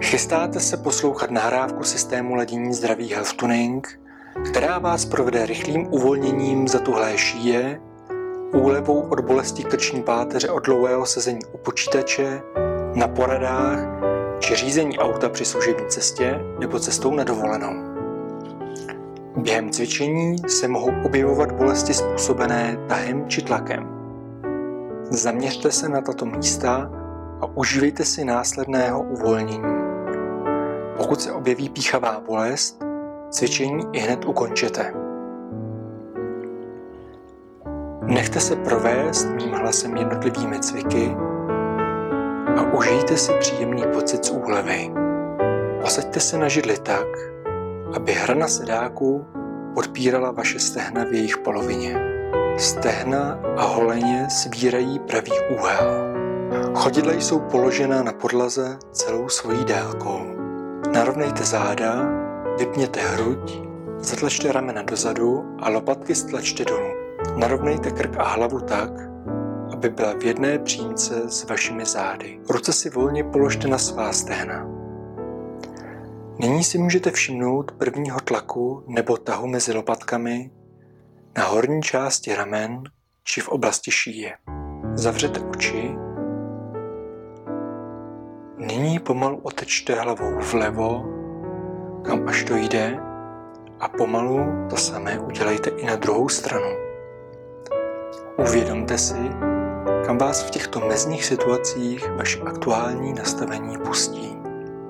Chystáte se poslouchat nahrávku systému ladění Zdravý Health Tuning, která vás provede rychlým uvolněním zatuhlé šíje, úlevou od bolesti krční páteře od dlouhého sezení u počítače, na poradách či řízení auta při služební cestě nebo cestou na dovolenou. Během cvičení se mohou objevovat bolesti způsobené tahem či tlakem. Zaměřte se na tato místa a užívejte si následného uvolnění. Pokud se objeví píchavá bolest, cvičení ihned ukončete. Nechte se provést mým hlasem jednotlivými cviky a užijte si příjemný pocit z úlevy. Posaďte se na židli tak, aby hrana sedáku podpírala vaše stehna v jejich polovině. Stehna a holeně svírají pravý úhel. Chodidla jsou položena na podlaze celou svojí délkou. Narovnejte záda, vypněte hruď, zatlačte ramena dozadu a lopatky stlačte dolů. Narovnejte krk a hlavu tak, aby byla v jedné přímce s vašimi zády. Ruce si volně položte na svá stehna. Nyní si můžete všimnout prvního tlaku nebo tahu mezi lopatkami na horní části ramen či v oblasti šíje. Zavřete oči. Nyní pomalu otečte hlavou vlevo, kam až to jde, a pomalu to samé udělejte i na druhou stranu. Uvědomte si, kam vás v těchto mezních situacích vaše aktuální nastavení pustí.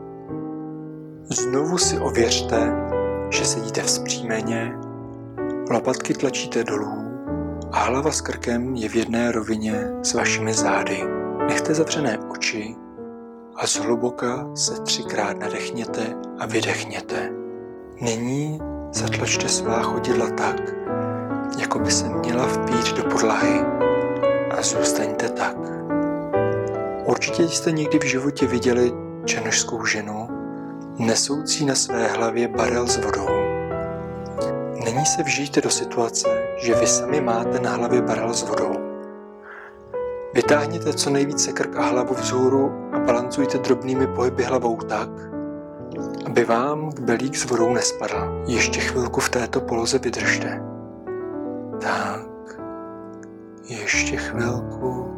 Znovu si ověřte, že sedíte vzpřímeně, lopatky tlačíte dolů a hlava s krkem je v jedné rovině s vašimi zády. Nechte zavřené oči a zhluboka se 3krát nadechněte a vydechněte. Nyní zatlačte svá chodidla tak, jako by se měla vpít do podlahy, a zůstaňte tak. Určitě jste někdy v životě viděli černošskou ženu nesoucí na své hlavě barel s vodou. Nyní se vžijte do situace, že vy sami máte na hlavě barel s vodou. Vytáhněte co nejvíce krk a hlavu vzhůru a balancujte drobnými pohyby hlavou tak, aby vám kbelík s vodou nespadl. Ještě chvilku v této poloze vydržte. Tak, ještě chvilku,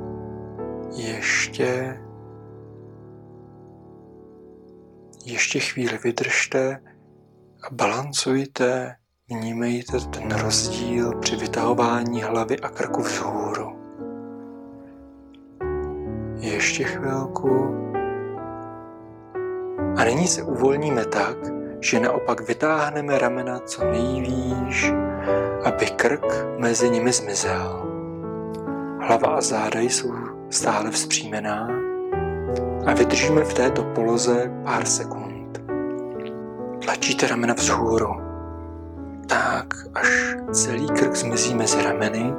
ještě chvíli vydržte a balancujte, vnímejte ten rozdíl při vytahování hlavy a krku vzhůru. Ještě chvilku. A nyní se uvolníme tak, že naopak vytáhneme ramena co nejvýš, aby krk mezi nimi zmizel. Hlava a záda jsou stále vzpřímená a vydržíme v této poloze pár sekund. Tlačíte ramena vzhůru, tak až celý krk zmizí mezi rameny.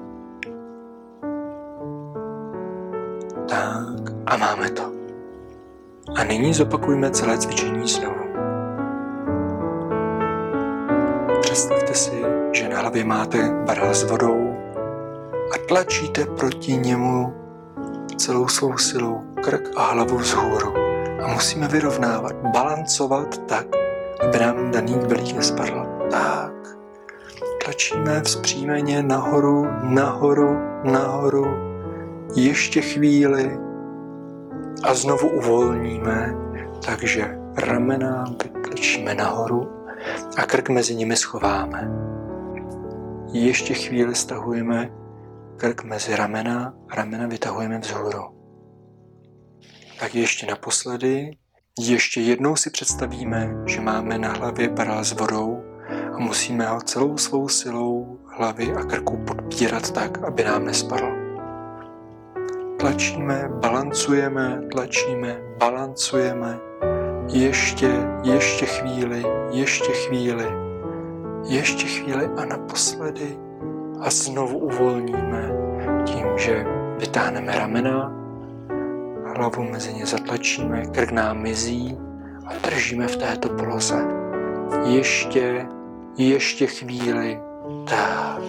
Tak a máme to. A nyní zopakujme celé cvičení znovu. Představte si, že na hlavě máte barel s vodou a tlačíte proti němu celou svou silou krk a hlavu vzhůru. A musíme vyrovnávat, balancovat tak, aby nám daný kbelík nespadl. Tak. Tlačíme vzpřímeně nahoru, nahoru, nahoru. Ještě chvíli a znovu uvolníme, takže ramena vytlačíme nahoru a krk mezi nimi schováme. Ještě chvíli stahujeme krk mezi ramena, ramena vytahujeme vzhůru. Tak ještě naposledy, ještě jednou si představíme, že máme na hlavě barel s vodou a musíme ho celou svou silou hlavy a krku podpírat tak, aby nám nespadl. Tlačíme, balancujeme, ještě chvíli a naposledy a znovu uvolníme tím, že vytáhneme ramena, hlavu mezi ně zatlačíme, krk nám mizí a držíme v této poloze. Ještě chvíli, tak.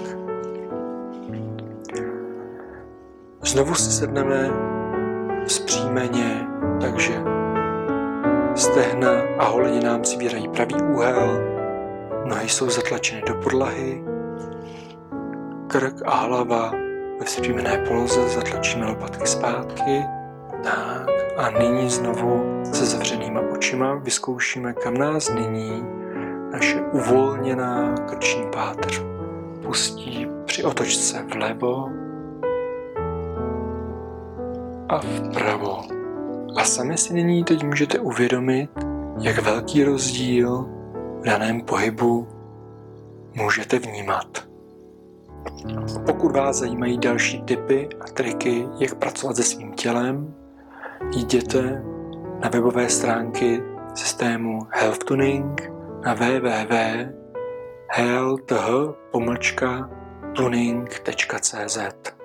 Znovu si sedneme vzpřímeně, takže Stehna a holení nám přibírají pravý úhel, nohy jsou zatlačeny do podlahy, krk a hlava ve vzpřímené poloze, zatlačíme lopatky zpátky. Tak a nyní znovu se zavřenýma očima vyzkoušíme, kam nás nyní naše uvolněná krční páteř pustí při otočce vlevo a vpravo. A sami si nyní teď můžete uvědomit, jak velký rozdíl v daném pohybu můžete vnímat. Pokud vás zajímají další tipy a triky, jak pracovat se svým tělem, jděte na webové stránky systému Health Tuning na www.health-tuning.cz.